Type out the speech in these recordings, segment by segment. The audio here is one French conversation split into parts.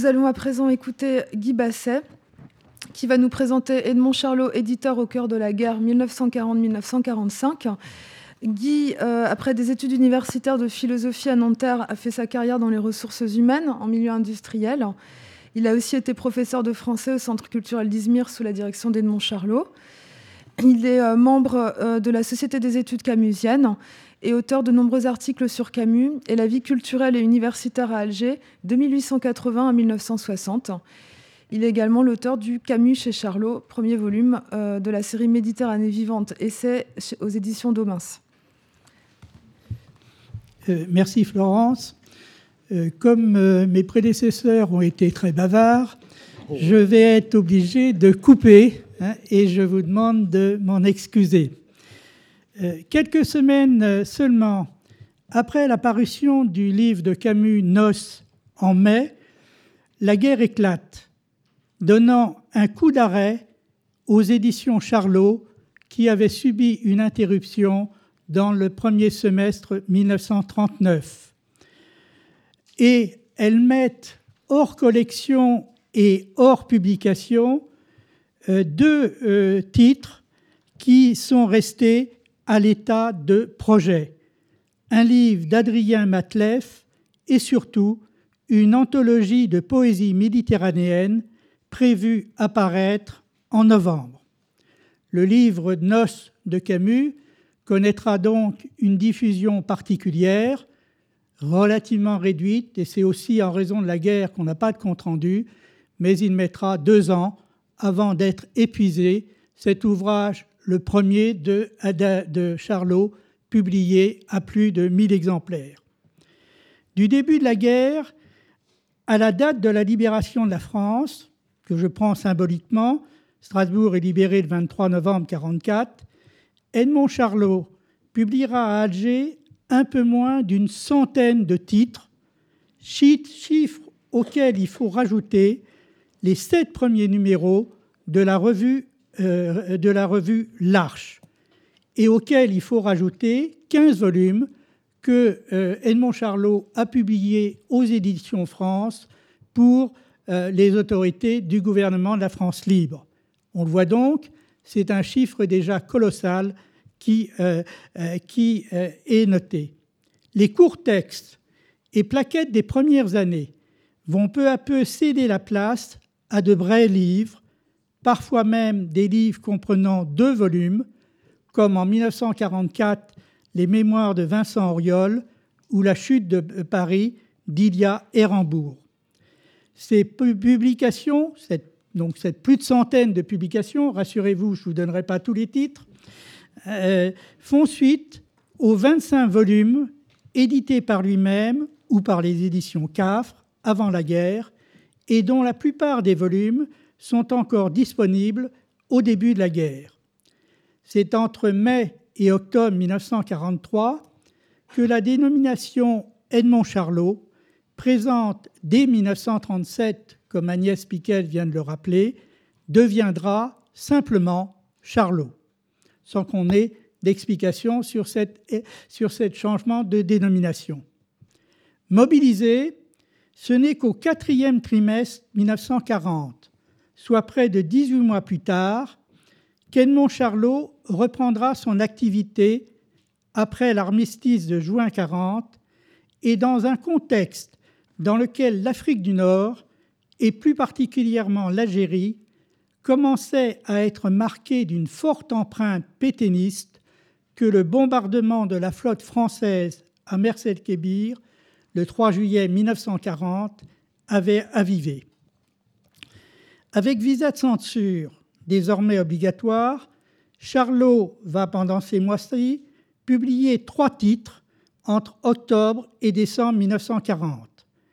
Nous allons à présent écouter Guy Basset, qui va nous présenter Edmond Charlot, éditeur au cœur de la guerre 1940-1945. Guy, après des études universitaires de philosophie à Nanterre, a fait sa carrière dans les ressources humaines, en milieu industriel. Il a aussi été professeur de français au Centre culturel d'Izmir sous la direction d'Edmond Charlot. Il est membre de la Société des études camusiennes et auteur de nombreux articles sur Camus et la vie culturelle et universitaire à Alger de 1880 à 1960. Il est également l'auteur du Camus chez Charlot, premier volume de la série Méditerranée vivante, essai aux éditions d'Aumins. Merci Florence. Comme mes prédécesseurs ont été très bavards, je vais être obligé de couper et je vous demande de m'en excuser. Quelques semaines seulement après la parution du livre de Camus, Noces, en mai, la guerre éclate, donnant un coup d'arrêt aux éditions Charlot qui avaient subi une interruption dans le premier semestre 1939. Et elles mettent hors collection et hors publication deux titres qui sont restés à l'état de projet. Un livre d'Adrien Matleff et surtout une anthologie de poésie méditerranéenne prévue apparaître en novembre. Le livre Noces de Camus connaîtra donc une diffusion particulière, relativement réduite, et c'est aussi en raison de la guerre qu'on n'a pas de compte-rendu, mais il mettra 2 ans avant d'être épuisé, cet ouvrage, le premier de Charlot, publié à plus de 1000 exemplaires. Du début de la guerre à la date de la libération de la France, que je prends symboliquement, Strasbourg est libéré le 23 novembre 1944, Edmond Charlot publiera à Alger un peu moins d'une centaine de titres, chiffres auxquels il faut rajouter les 7 premiers numéros de la revue L'Arche, et auxquels il faut rajouter 15 volumes que Edmond Charlot a publiés aux éditions France pour les autorités du gouvernement de la France libre. On le voit donc, c'est un chiffre déjà colossal qui est noté. Les courts textes et plaquettes des premières années vont peu à peu céder la place à de vrais livres, parfois même des livres comprenant 2 volumes, comme en 1944 les Mémoires de Vincent Auriol ou La chute de Paris d'Ilia Érenbourg. Ces publications, cette plus de centaine de publications, rassurez-vous, je ne vous donnerai pas tous les titres, font suite aux 25 volumes édités par lui-même ou par les éditions Cafre avant la guerre, et dont la plupart des volumes sont encore disponibles au début de la guerre. C'est entre mai et octobre 1943 que la dénomination Edmond Charlot présente dès 1937, comme Agnès Piquet vient de le rappeler, deviendra simplement Charlot, sans qu'on ait d'explication sur ce changement de dénomination. Mobilisé, ce n'est qu'au 4e trimestre 1940, soit près de 18 mois plus tard, qu'Edmond Charlot reprendra son activité après l'armistice de juin 1940 et dans un contexte dans lequel l'Afrique du Nord, et plus particulièrement l'Algérie, commençait à être marquée d'une forte empreinte pétainiste que le bombardement de la flotte française à Mers-el-Kébir le 3 juillet 1940 avait avivé. Avec visa de censure désormais obligatoire, Charlot va pendant ces mois-ci publier 3 titres entre octobre et décembre 1940.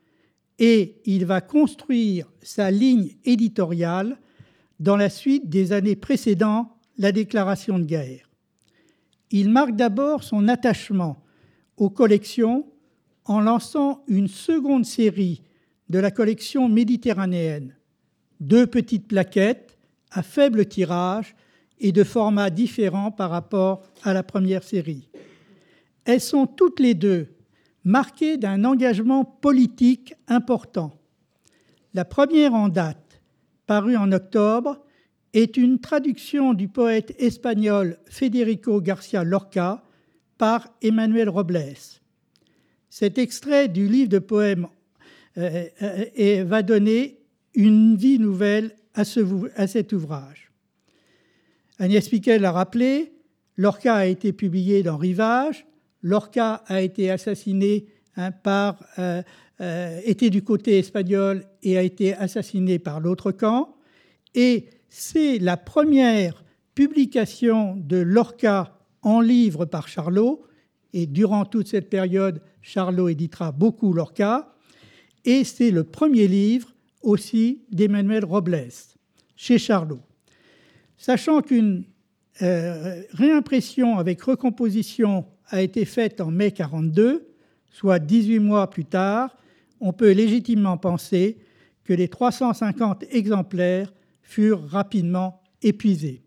Et il va construire sa ligne éditoriale dans la suite des années précédant la déclaration de guerre. Il marque d'abord son attachement aux collections en lançant une seconde série de la collection méditerranéenne. 2 petites plaquettes à faible tirage et de formats différents par rapport à la première série. Elles sont toutes les 2 marquées d'un engagement politique important. La première en date, parue en octobre, est une traduction du poète espagnol Federico García Lorca par Emmanuel Robles. Cet extrait du livre de poèmes va donner une vie nouvelle à cet ouvrage. Agnès Piquet l'a rappelé, Lorca a été publié dans Rivage. Lorca a été assassiné était du côté espagnol et a été assassiné par l'autre camp. Et c'est la première publication de Lorca en livre par Charlot. Et durant toute cette période, Charlot éditera beaucoup Lorca. Et c'est le premier livre aussi d'Emmanuel Robles, chez Charlot. Sachant qu'une réimpression avec recomposition a été faite en mai 1942, soit 18 mois plus tard, on peut légitimement penser que les 350 exemplaires furent rapidement épuisés.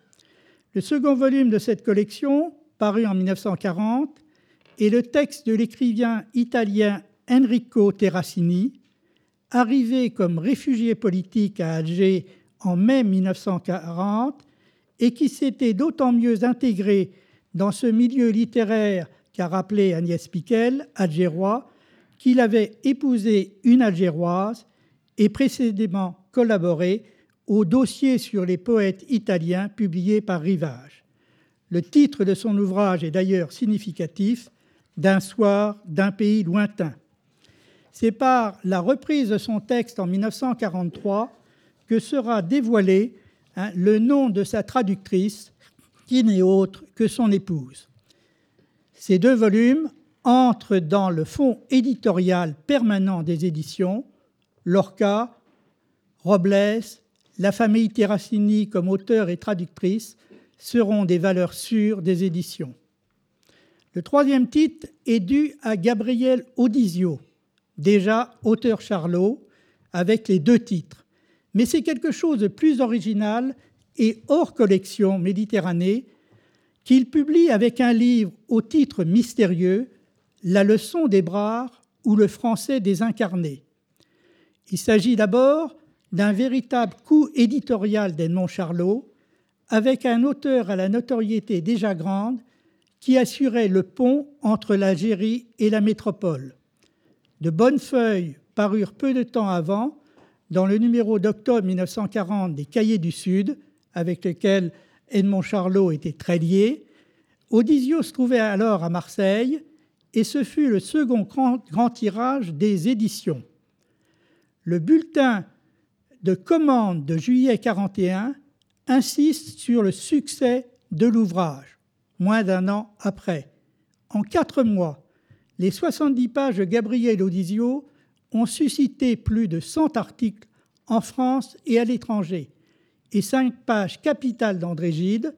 Le second volume de cette collection, paru en 1940, est le texte de l'écrivain italien Enrico Terracini, arrivé comme réfugié politique à Alger en mai 1940 et qui s'était d'autant mieux intégré dans ce milieu littéraire qu'a rappelé Agnès Piquel, algérois, qu'il avait épousé une algéroise et précédemment collaboré au dossier sur les poètes italiens publié par Rivage. Le titre de son ouvrage est d'ailleurs significatif, D'un soir, d'un pays lointain. C'est par la reprise de son texte en 1943 que sera dévoilé le nom de sa traductrice, qui n'est autre que son épouse. Ces deux volumes entrent dans le fonds éditorial permanent des éditions. Lorca, Robles, la famille Terracini comme auteur et traductrice seront des valeurs sûres des éditions. Le troisième titre est dû à Gabriel Audizio, déjà auteur Charlot, avec les deux titres. Mais c'est quelque chose de plus original et hors collection Méditerranée qu'il publie avec un livre au titre mystérieux, La leçon des Brars ou le français désincarné. Il s'agit d'abord d'un véritable coup éditorial d'Edmond Charlot, avec un auteur à la notoriété déjà grande qui assurait le pont entre l'Algérie et la métropole. De bonnes feuilles parurent peu de temps avant dans le numéro d'octobre 1940 des Cahiers du Sud, avec lequel Edmond Charlot était très lié. Audizio se trouvait alors à Marseille et ce fut le second grand tirage des éditions. Le bulletin de commande de juillet 1941 insiste sur le succès de l'ouvrage, moins d'un an après. En 4 mois, les 70 pages de Gabriel Audizio ont suscité plus de 100 articles en France et à l'étranger, et 5 pages capitales d'André Gide.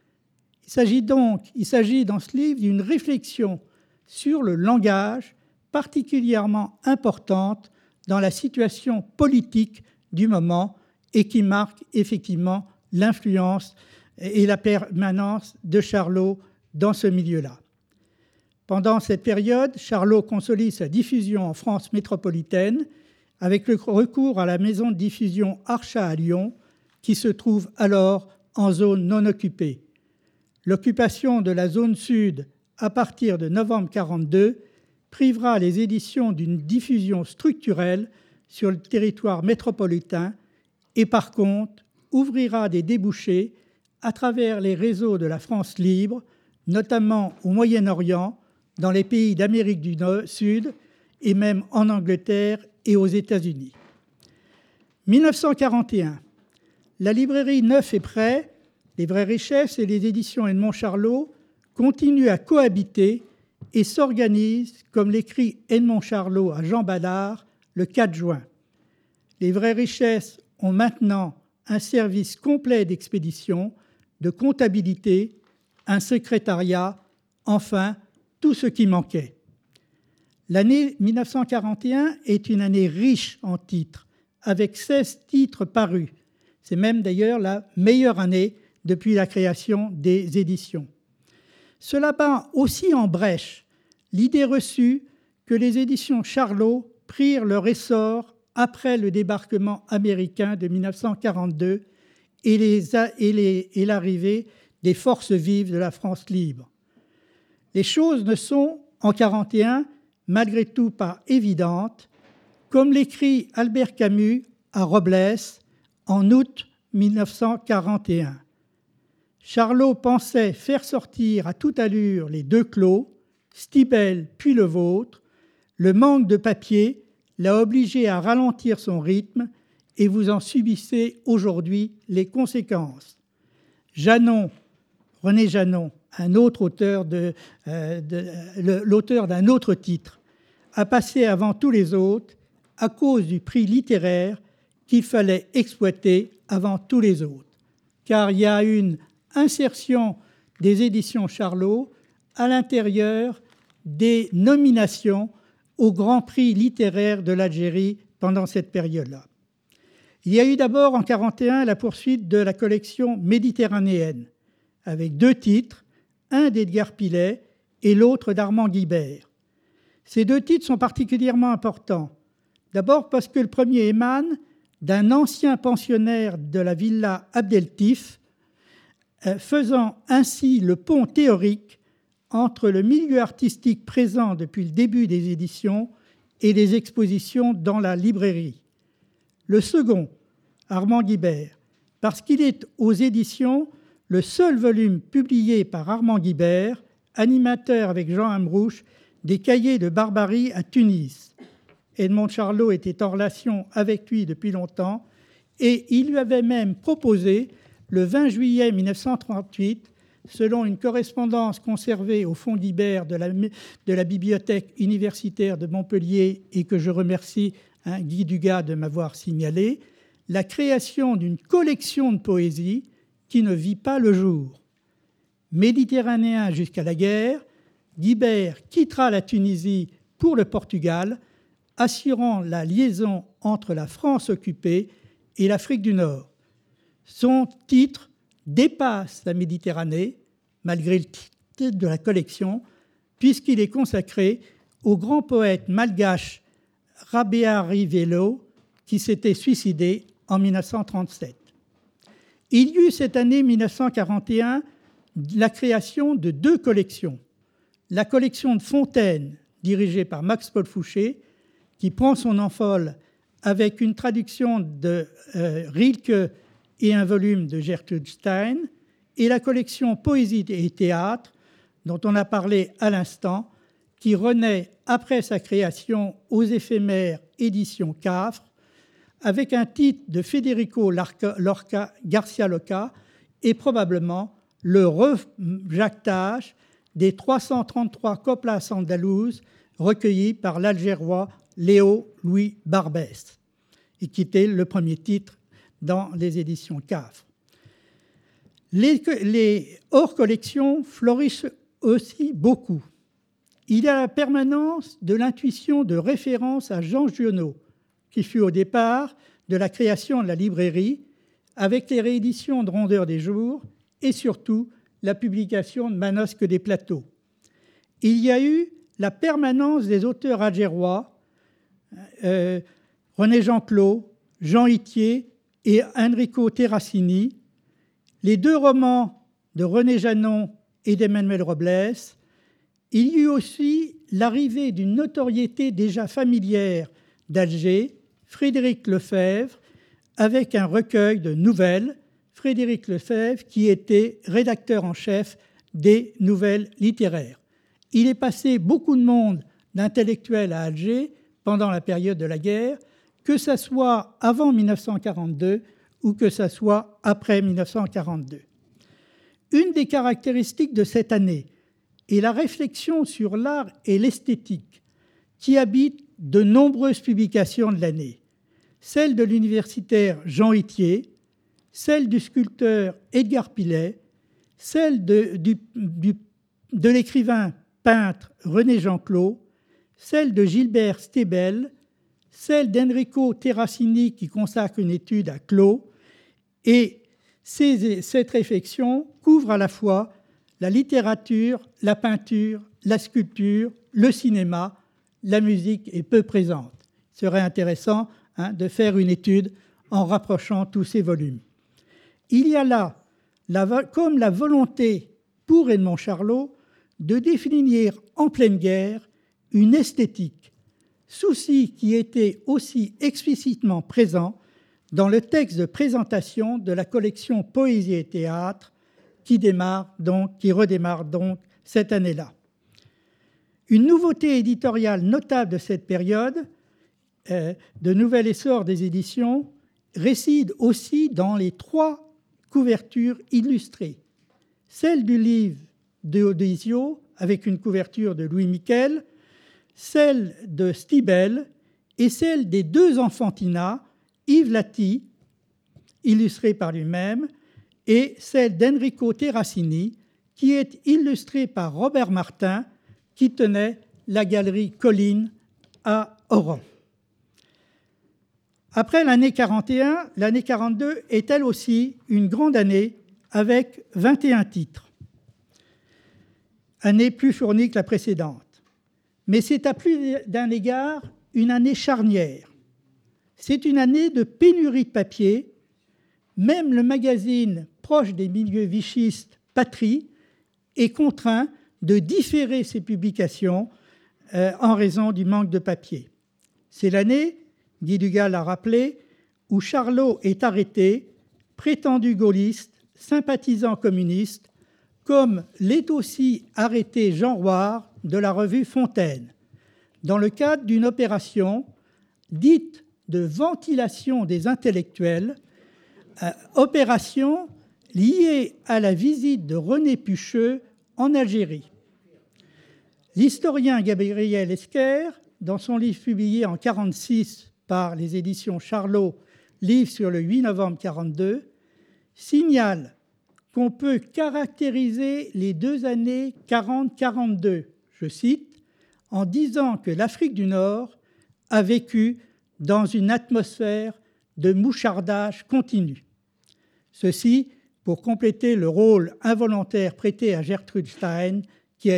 Il s'agit dans ce livre d'une réflexion sur le langage particulièrement importante dans la situation politique du moment et qui marque effectivement l'influence et la permanence de Charlot dans ce milieu-là. Pendant cette période, Charlot consolide sa diffusion en France métropolitaine avec le recours à la maison de diffusion Archat à Lyon, qui se trouve alors en zone non occupée. L'occupation de la zone sud à partir de novembre 1942 privera les éditions d'une diffusion structurelle sur le territoire métropolitain et par contre ouvrira des débouchés à travers les réseaux de la France libre, notamment au Moyen-Orient, dans les pays d'Amérique du Sud et même en Angleterre et aux États-Unis. 1941, la librairie Neuf et Prêt, les Vraies Richesses et les éditions Edmond Charlot continuent à cohabiter et s'organisent, comme l'écrit Edmond Charlot à Jean Ballard le 4 juin. Les Vraies Richesses ont maintenant un service complet d'expédition, de comptabilité, un secrétariat, enfin, tout ce qui manquait. L'année 1941 est une année riche en titres, avec 16 titres parus. C'est même d'ailleurs la meilleure année depuis la création des éditions. Cela bat aussi en brèche l'idée reçue que les éditions Charlot prirent leur essor après le débarquement américain de 1942 et l'arrivée des forces vives de la France libre. Les choses ne sont, en 1941, malgré tout pas évidentes, comme l'écrit Albert Camus à Robles en août 1941. Charlot pensait faire sortir à toute allure les deux clos, Stibel puis le vôtre. Le manque de papier l'a obligé à ralentir son rythme et vous en subissez aujourd'hui les conséquences. Janon, René Janon, un autre auteur l'auteur d'un autre titre, a passé avant tous les autres à cause du prix littéraire qu'il fallait exploiter avant tous les autres. Car il y a une insertion des éditions Charlot à l'intérieur des nominations au Grand Prix littéraire de l'Algérie pendant cette période-là. Il y a eu d'abord en 1941 la poursuite de la collection méditerranéenne, avec deux titres, un d'Edgar Pillet et l'autre d'Armand Guibert. Ces deux titres sont particulièrement importants. D'abord parce que le premier émane d'un ancien pensionnaire de la villa Abdeltif, faisant ainsi le pont théorique entre le milieu artistique présent depuis le début des éditions et les expositions dans la librairie. Le second, Armand Guibert, parce qu'il est aux éditions le seul volume publié par Armand Guibert, animateur avec Jean Amrouche des Cahiers de Barbarie à Tunis. Edmond Charlot était en relation avec lui depuis longtemps et il lui avait même proposé, le 20 juillet 1938, selon une correspondance conservée au Fonds Guibert de la Bibliothèque universitaire de Montpellier et que je remercie Guy Dugas de m'avoir signalé, la création d'une collection de poésie qui ne vit pas le jour. Méditerranéen jusqu'à la guerre, Guibert quittera la Tunisie pour le Portugal, assurant la liaison entre la France occupée et l'Afrique du Nord. Son titre dépasse la Méditerranée, malgré le titre de la collection, puisqu'il est consacré au grand poète malgache Rabéa Rivelo, qui s'était suicidé en 1937. Il y eut cette année 1941 la création de deux collections. La collection de Fontaine, dirigée par Max-Paul Fouché, qui prend son envol avec une traduction de Rilke et un volume de Gertrude Stein, et la collection Poésie et théâtre, dont on a parlé à l'instant, qui renaît après sa création aux éphémères éditions Cafre, avec un titre de Federico Garcia Lorca et probablement le rejactage des 333 coplas andalouses recueillies par l'Algérois Léo Louis Barbès, et qui était le premier titre dans les éditions Cafre. Les hors-collections fleurissent aussi beaucoup. Il y a la permanence de l'intuition de référence à Jean Giono, qui fut au départ de la création de la librairie, avec les rééditions de Rondeur des jours et surtout la publication de Manosque des plateaux. Il y a eu la permanence des auteurs algérois, René Jean-Claude, Jean Itier et Enrico Terracini, les deux romans de René Janon et d'Emmanuel Robles. Il y eut aussi l'arrivée d'une notoriété déjà familière d'Alger, Frédéric Lefebvre, avec un recueil de nouvelles, Frédéric Lefebvre, qui était rédacteur en chef des Nouvelles littéraires. Il est passé beaucoup de monde d'intellectuels à Alger pendant la période de la guerre, que ça soit avant 1942 ou que ça soit après 1942. Une des caractéristiques de cette année est la réflexion sur l'art et l'esthétique qui habite de nombreuses publications de l'année. Celle de l'universitaire Jean Itier, celle du sculpteur Edgar Pillet, celle de l'écrivain peintre René Jean-Claude, celle de Gilbert Stébel, celle d'Enrico Terracini qui consacre une étude à Clos, et cette réflexion couvre à la fois la littérature, la peinture, la sculpture, le cinéma, la musique est peu présente. Il serait intéressant de faire une étude en rapprochant tous ces volumes. Il y a là, comme la volonté pour Edmond Charlot, de définir en pleine guerre une esthétique, souci qui était aussi explicitement présent dans le texte de présentation de la collection Poésie et Théâtre qui redémarre donc cette année-là. Une nouveauté éditoriale notable de cette période, de nouvel essor des éditions, réside aussi dans les 3 couvertures illustrées. Celle du livre de Odysio, avec une couverture de Louis Miquel, celle de Stibel et celle des 2 Enfantinas, Yves Lati, illustrée par lui-même, et celle d'Enrico Terracini, qui est illustrée par Robert Martin, qui tenait la galerie Colline à Oran. Après l'année 41, l'année 42 est elle aussi une grande année avec 21 titres. Année plus fournie que la précédente. Mais c'est à plus d'un égard une année charnière. C'est une année de pénurie de papier. Même le magazine proche des milieux vichistes, Patrie, est contraint de différer ses publications en raison du manque de papier. C'est l'année, Guy Dugas l'a rappelé, où Charlot est arrêté, prétendu gaulliste, sympathisant communiste, comme l'est aussi arrêté Jean Roire de la revue Fontaine, dans le cadre d'une opération dite de ventilation des intellectuels, opération liée à la visite de René Pucheux en Algérie. L'historien Gabriel Esquer, dans son livre publié en 1946 par les éditions Charlot, livre sur le 8 novembre 1942, signale qu'on peut caractériser les 2 années 40-42, je cite, en disant que l'Afrique du Nord a vécu dans une atmosphère de mouchardage continu. Ceci pour compléter le rôle involontaire prêté à Gertrude Stein qui a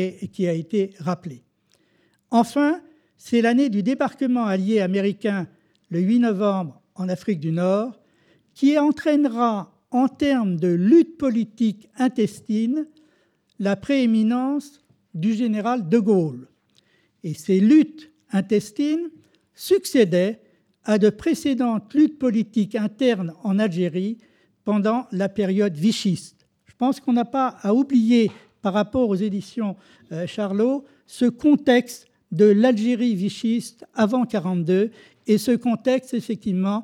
été rappelé. Enfin, c'est l'année du débarquement allié américain le 8 novembre en Afrique du Nord qui entraînera en termes de lutte politique intestine la prééminence du général de Gaulle. Et ces luttes intestines succédaient à de précédentes luttes politiques internes en Algérie pendant la période vichiste. Je pense qu'on n'a pas à oublier, par rapport aux éditions Charlot, ce contexte de l'Algérie vichiste avant 1942 et ce contexte, effectivement,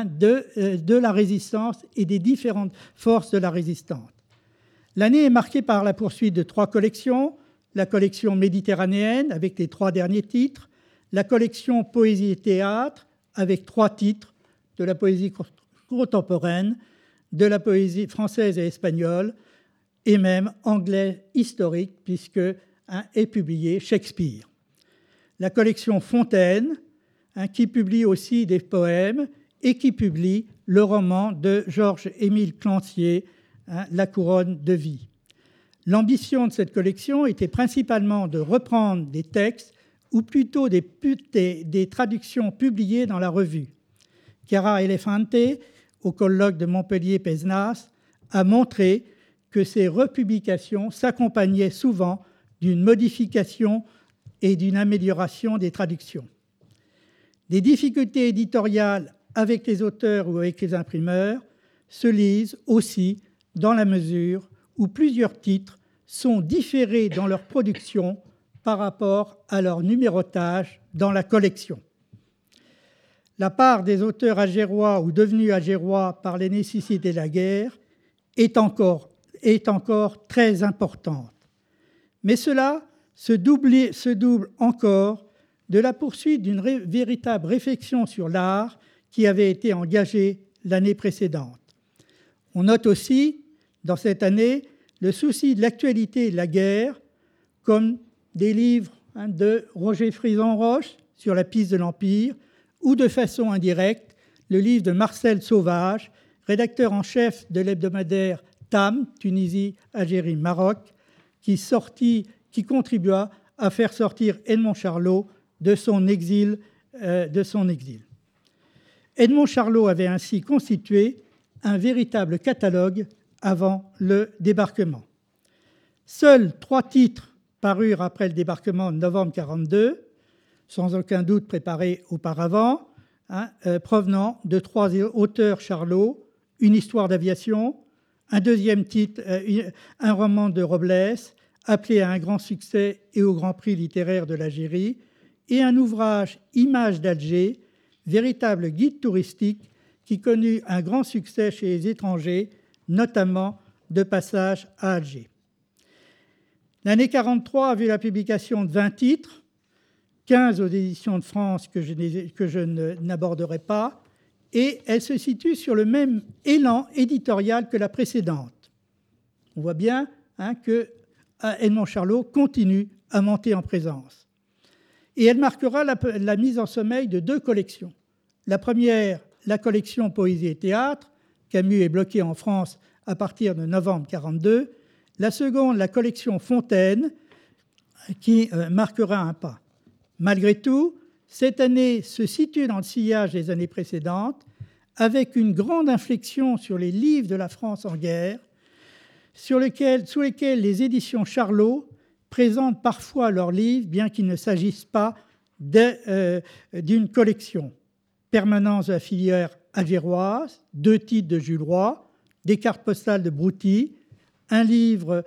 de la résistance et des différentes forces de la résistance. L'année est marquée par la poursuite de 3 collections, la collection méditerranéenne avec les 3 derniers titres, la collection Poésie et Théâtre avec 3 titres de la poésie contemporaine, de la poésie française et espagnole, et même anglais historique, puisque est publié Shakespeare. La collection Fontaine, qui publie aussi des poèmes, et qui publie le roman de Georges-Émile Clancier, La couronne de vie. L'ambition de cette collection était principalement de reprendre des textes, ou plutôt des traductions publiées dans la revue. Chiara Elefante, au colloque de Montpellier-Pézenas, a montré que ces republications s'accompagnaient souvent d'une modification et d'une amélioration des traductions. Des difficultés éditoriales avec les auteurs ou avec les imprimeurs se lisent aussi dans la mesure où plusieurs titres sont différés dans leur production par rapport à leur numérotage dans la collection. La part des auteurs algérois ou devenus algérois par les nécessités de la guerre est encore très importante. Mais cela se double encore de la poursuite d'une véritable réflexion sur l'art qui avait été engagée l'année précédente. On note aussi, dans cette année, le souci de l'actualité et de la guerre, comme des livres de Roger Frison-Roche sur la piste de l'Empire, ou de façon indirecte, le livre de Marcel Sauvage, rédacteur en chef de l'hebdomadaire TAM, Tunisie, Algérie, Maroc, qui contribua à faire sortir Edmond Charlot de son exil. Edmond Charlot avait ainsi constitué un véritable catalogue avant le débarquement. Seuls 3 titres parurent après le débarquement de novembre 1942, sans aucun doute préparés auparavant, provenant de 3 auteurs Charlot, une histoire d'aviation, un deuxième titre, un roman de Robles, appelé à un grand succès et au Grand Prix littéraire de l'Algérie, et un ouvrage Images d'Alger, véritable guide touristique qui connut un grand succès chez les étrangers, notamment de passage à Alger. L'année 1943 a vu la publication de 20 titres, 15 aux éditions de France que je n'aborderai pas, et elle se situe sur le même élan éditorial que la précédente. On voit bien que Edmond Charlot continue à monter en présence. Et elle marquera la mise en sommeil de 2 collections. La première, la collection Poésie et Théâtre. Camus est bloqué en France à partir de novembre 1942. La seconde, la collection Fontaine, qui marquera un pas. Malgré tout, cette année se situe dans le sillage des années précédentes, avec une grande inflexion sur les livres de la France en guerre, sous lesquels les éditions Charlot présentent parfois leurs livres, bien qu'il ne s'agisse pas d'une collection. Permanence de la filière algéroise, 2 titres de Jules Roy, des cartes postales de Brouty, un livre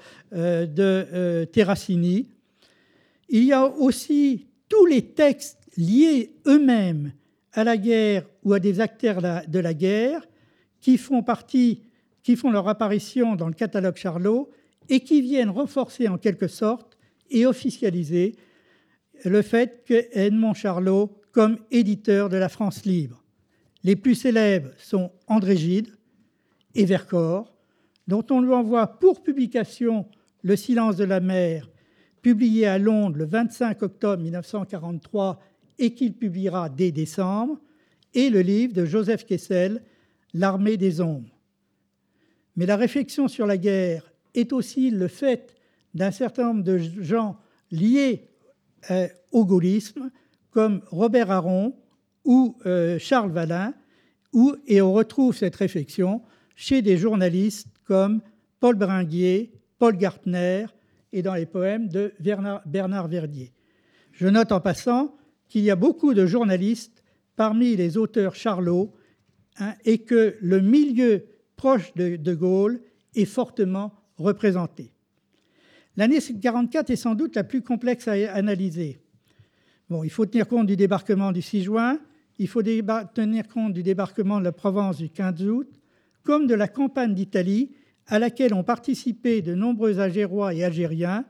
de Terracini. Il y a aussi tous les textes liés eux-mêmes à la guerre ou à des acteurs de la guerre qui font leur apparition dans le catalogue Charlot et qui viennent renforcer en quelque sorte et officialiser le fait que Edmond Charlot comme éditeur de la France libre. Les plus célèbres sont André Gide et Vercors, dont on lui envoie pour publication Le silence de la mer, publié à Londres le 25 octobre 1943 et qu'il publiera dès décembre, et le livre de Joseph Kessel, L'armée des ombres. Mais la réflexion sur la guerre est aussi le fait d'un certain nombre de gens liés au gaullisme, comme Robert Aron ou Charles Vallin, et on retrouve cette réflexion chez des journalistes comme Paul Bringuier, Paul Gartner, et dans les poèmes de Bernard Verdier. Je note en passant qu'il y a beaucoup de journalistes parmi les auteurs Charlot, et que le milieu proche de Gaulle est fortement représenté. L'année 1944 est sans doute la plus complexe à analyser. Bon, il faut tenir compte du débarquement du 6 juin, il faut tenir compte du débarquement de la Provence du 15 août, comme de la campagne d'Italie à laquelle ont participé de nombreux Algérois et Algériens,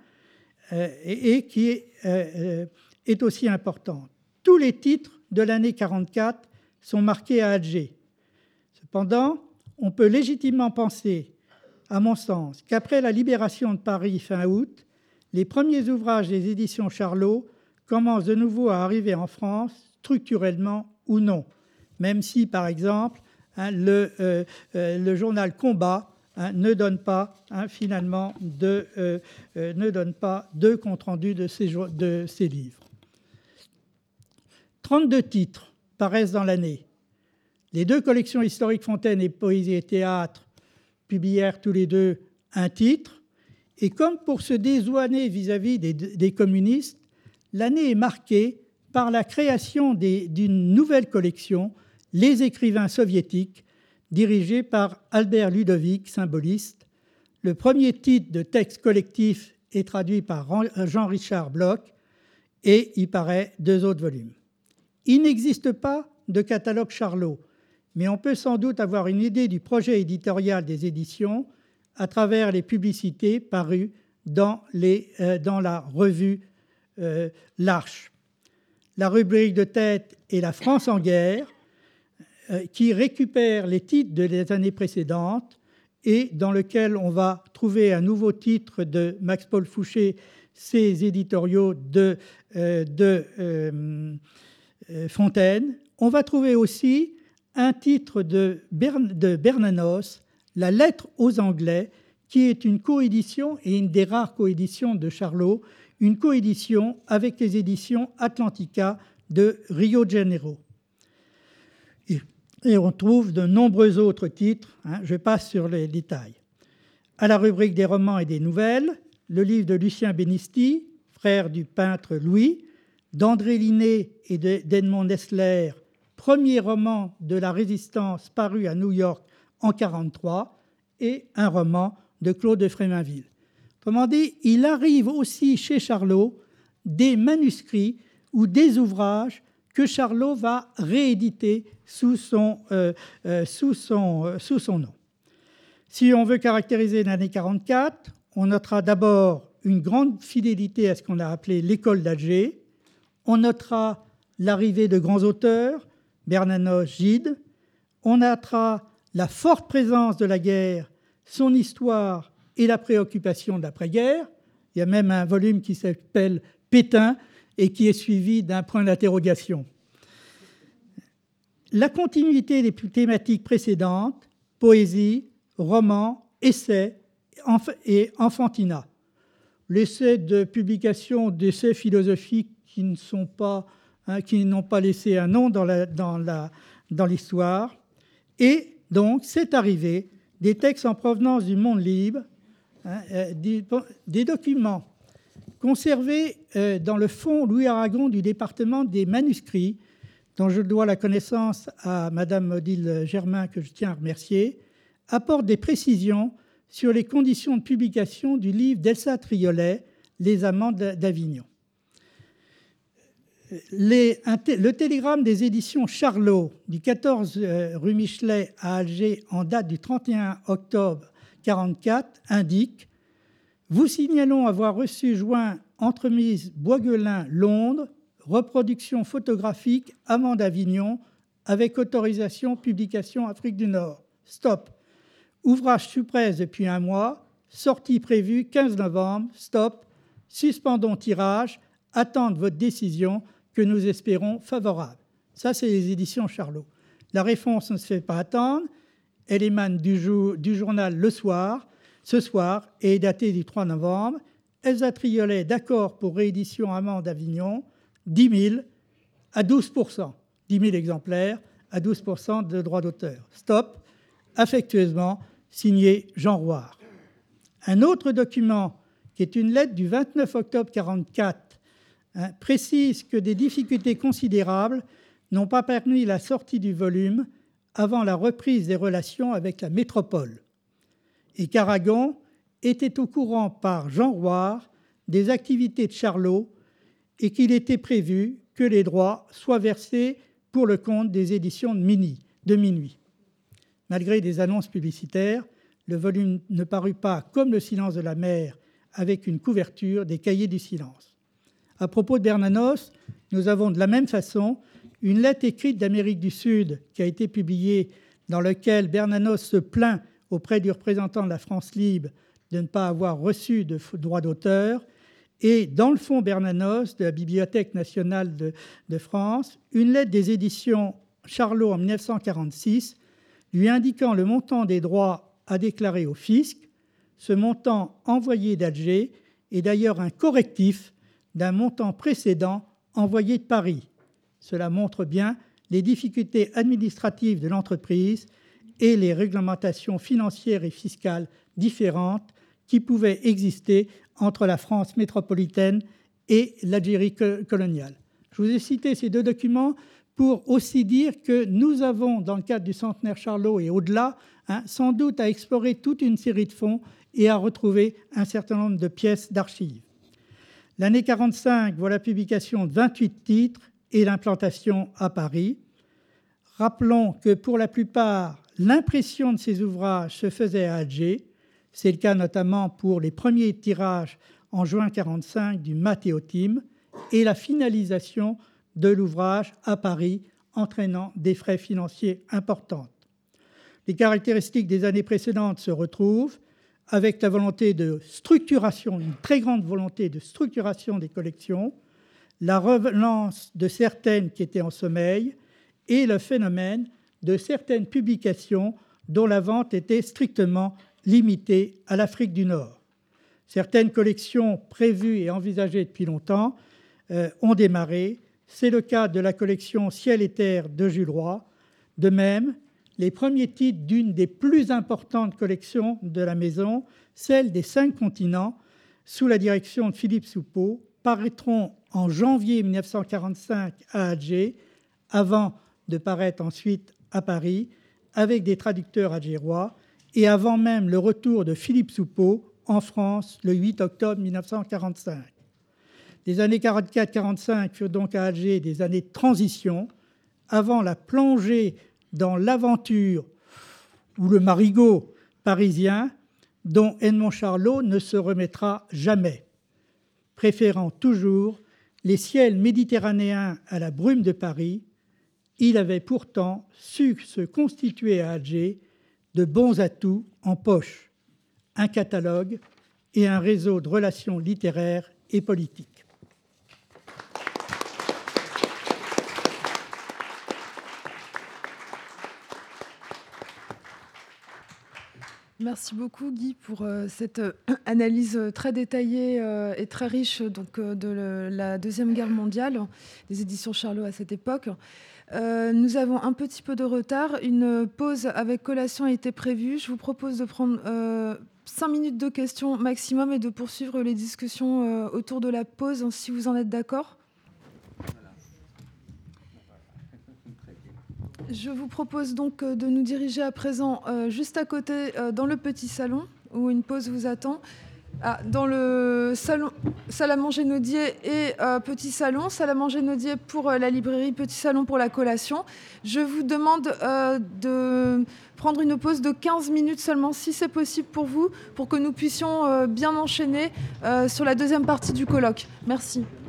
et qui est aussi importante. Tous les titres de l'année 1944 sont marqués à Alger. Cependant, on peut légitimement penser, à mon sens, qu'après la libération de Paris fin août, les premiers ouvrages des éditions Charlot commencent de nouveau à arriver en France, structurellement ou non, même si, par exemple, le journal Combat ne donne pas finalement de compte-rendu de ces livres. 32 titres paraissent dans l'année. Les 2 collections historiques Fontaine et Poésie et Théâtre publièrent tous les 2 un titre. Et comme pour se dédouaner vis-à-vis des communistes, l'année est marquée par la création d'une nouvelle collection, Les écrivains soviétiques, dirigée par Albert Ludovic, symboliste. Le premier titre de texte collectif est traduit par Jean-Richard Bloch et il paraît 2 autres volumes. Il n'existe pas de catalogue Charlot, mais on peut sans doute avoir une idée du projet éditorial des éditions à travers les publicités parues dans la revue L'Arche. La rubrique de tête est La France en guerre, qui récupère les titres des années précédentes et dans lequel on va trouver un nouveau titre de Max-Paul Fouché, ses éditoriaux de Fontaine. On va trouver aussi un titre de Bernanos, La lettre aux Anglais, qui est une coédition et une des rares coéditions de Charlot, une coédition avec les éditions Atlantica de Rio de Janeiro. Et on trouve de nombreux autres titres. Je passe sur les détails. À la rubrique des romans et des nouvelles, le livre de Lucien Benisti, frère du peintre Louis, d'André Linné et d'Edmond Nestler, premier roman de la Résistance paru à New York en 1943, et un roman de Claude de Fréminville. Autrement dit, il arrive aussi chez Charlot des manuscrits ou des ouvrages que Charlot va rééditer sous son nom. Si on veut caractériser l'année 1944, on notera d'abord une grande fidélité à ce qu'on a appelé l'école d'Alger. On notera l'arrivée de grands auteurs, Bernanos, Gide. On notera la forte présence de la guerre, son histoire et la préoccupation de l'après-guerre. Il y a même un volume qui s'appelle Pétain et qui est suivi d'un point d'interrogation. La continuité des thématiques précédentes, poésie, roman, essai et enfantinat. L'essai de publication d'essais philosophiques qui n'ont pas laissé un nom dans l'histoire. Et donc, c'est arrivé des textes en provenance du monde libre, des documents conservés dans le fonds Louis Aragon du département des manuscrits, dont je dois la connaissance à Madame Odile Germain, que je tiens à remercier, apportent des précisions sur les conditions de publication du livre d'Elsa Triolet, Les Amants d'Avignon. Le télégramme des éditions Charlot du 14 rue Michelet à Alger en date du 31 octobre 1944 indique « Vous signalons avoir reçu joint entremise Boisguelin, Londres, reproduction photographique Amants d'Avignon avec autorisation publication Afrique du Nord. Stop. Ouvrage sous presse depuis 1 mois, sortie prévue 15 novembre. Stop. Suspendons tirage. Attendre votre décision que nous espérons favorable. » Ça, c'est les éditions Charlot. La réponse ne se fait pas attendre. Elle émane du journal Le Soir, ce soir, et est datée du 3 novembre. Elsa Triolet, d'accord pour réédition Amants d'Avignon, 10 000 à 12%. 10 000 exemplaires à 12% de droits d'auteur. Stop. Affectueusement, signé Jean Roire. Un autre document, qui est une lettre du 29 octobre 1944, précise que des difficultés considérables n'ont pas permis la sortie du volume avant la reprise des relations avec la métropole. Et qu'Aragon était au courant par Jean Roire des activités de Charlot et qu'il était prévu que les droits soient versés pour le compte des éditions de Minuit. Malgré des annonces publicitaires, le volume ne parut pas, comme Le Silence de la mer, avec une couverture des Cahiers du silence. À propos de Bernanos, nous avons de la même façon une lettre écrite d'Amérique du Sud qui a été publiée dans laquelle Bernanos se plaint auprès du représentant de la France libre de ne pas avoir reçu de droits d'auteur. Et dans le fonds Bernanos de la Bibliothèque nationale de France, une lettre des éditions Charlot en 1946 lui indiquant le montant des droits à déclarer au fisc. Ce montant envoyé d'Alger est d'ailleurs un correctif d'un montant précédent envoyé de Paris. Cela montre bien les difficultés administratives de l'entreprise et les réglementations financières et fiscales différentes qui pouvaient exister entre la France métropolitaine et l'Algérie coloniale. Je vous ai cité ces 2 documents pour aussi dire que nous avons, dans le cadre du centenaire Charlot et au-delà, sans doute à explorer toute une série de fonds et à retrouver un certain nombre de pièces d'archives. L'année 1945 voit la publication de 28 titres et l'implantation à Paris. Rappelons que pour la plupart, l'impression de ces ouvrages se faisait à Alger. C'est le cas notamment pour les premiers tirages en juin 1945 du Mathéotime et la finalisation de l'ouvrage à Paris, entraînant des frais financiers importants. Les caractéristiques des années précédentes se retrouvent avec la volonté de structuration, une très grande volonté de structuration des collections, la relance de certaines qui étaient en sommeil et le phénomène de certaines publications dont la vente était strictement limitée à l'Afrique du Nord. Certaines collections prévues et envisagées depuis longtemps ont démarré. C'est le cas de la collection Ciel et Terre de Jules Roy, De même, les premiers titres d'une des plus importantes collections de la maison, celle des 5 continents, sous la direction de Philippe Soupeau, paraîtront en janvier 1945 à Alger, avant de paraître ensuite à Paris, avec des traducteurs algérois, et avant même le retour de Philippe Soupeau en France le 8 octobre 1945. Les années 44-45 furent donc à Alger des années de transition, avant la plongée dans l'aventure ou le marigot parisien dont Edmond Charlot ne se remettra jamais, préférant toujours les ciels méditerranéens à la brume de Paris. Il avait pourtant su se constituer à Alger de bons atouts en poche, un catalogue et un réseau de relations littéraires et politiques. Merci beaucoup Guy pour cette analyse très détaillée et très riche donc, de la Deuxième Guerre mondiale, des éditions Charlot à cette époque. Nous avons un petit peu de retard. Une pause avec collation a été prévue. Je vous propose de prendre 5 minutes de questions maximum et de poursuivre les discussions autour de la pause, si vous en êtes d'accord. Je vous propose donc de nous diriger à présent juste à côté dans le petit salon où une pause vous attend. Dans le salon, salle à manger Naudier et petit salon. Salle à manger Naudier pour la librairie, petit salon pour la collation. Je vous demande de prendre une pause de 15 minutes seulement, si c'est possible pour vous, pour que nous puissions bien enchaîner sur la deuxième partie du colloque. Merci.